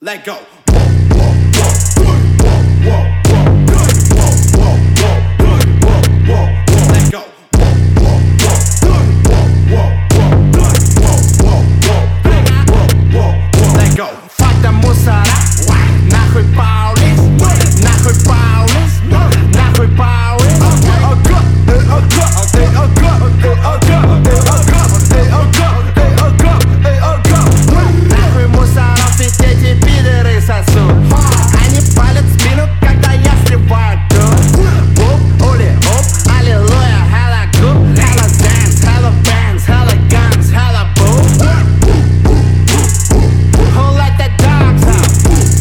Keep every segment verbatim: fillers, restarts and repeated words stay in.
Let go. Let go. Let go. Fuck the мусора, нахуй Паулис, нахуй Паулис, нахуй Паулис. Нахуй мусоров ведь эти пидоры сосут. Они палят в спину, когда я сливаю тут. Уп, ули, уп, аллилуйя, hella good, hella dance, hella bands, hella guns, hella boo. Who let the dogs out?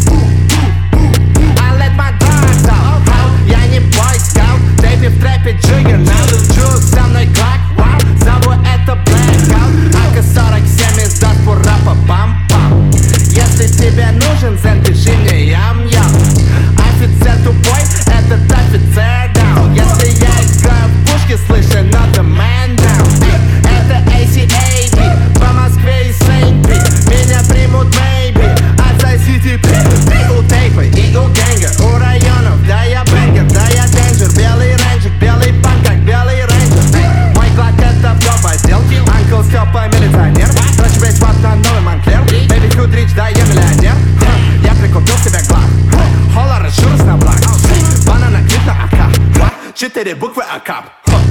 I let my dogs out. How? Я не бойскаут, baby в трэпе джиггернаут. Джуз со мной клак, вау, зову это blackout. А ка сорок семь издаст по рэпа пам-пам. Если тебе нужен зен, пиши мне ям-ям. Офицер тупой, этот офицер down. Если я играю в пушки, слышь, another man down. Эй, это эй си эй би, по Москве и Сейнт-Пи. Меня примут maybe, от си ти пи. И у тейпа, и у гэнга, у районов. Да я бэнгер, да я денджер. Белый рейнджер, белый панк, как белый рейнджер. Эй, мой клак это все подделки. Анкл Степа милиционер. Короче, весь сват на новый Монклер. Бэйби Худрич, да я миллионер. Ха, я прикупил себе глав. Холла расширилась на благ. Банана клип на АК. Ха, четыре буквы АКАП.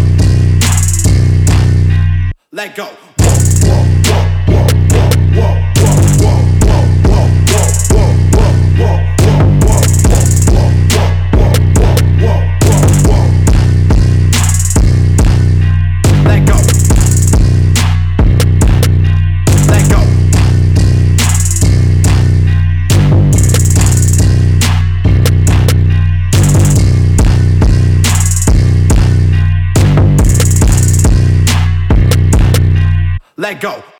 Let go. Let go. Let go. Let go.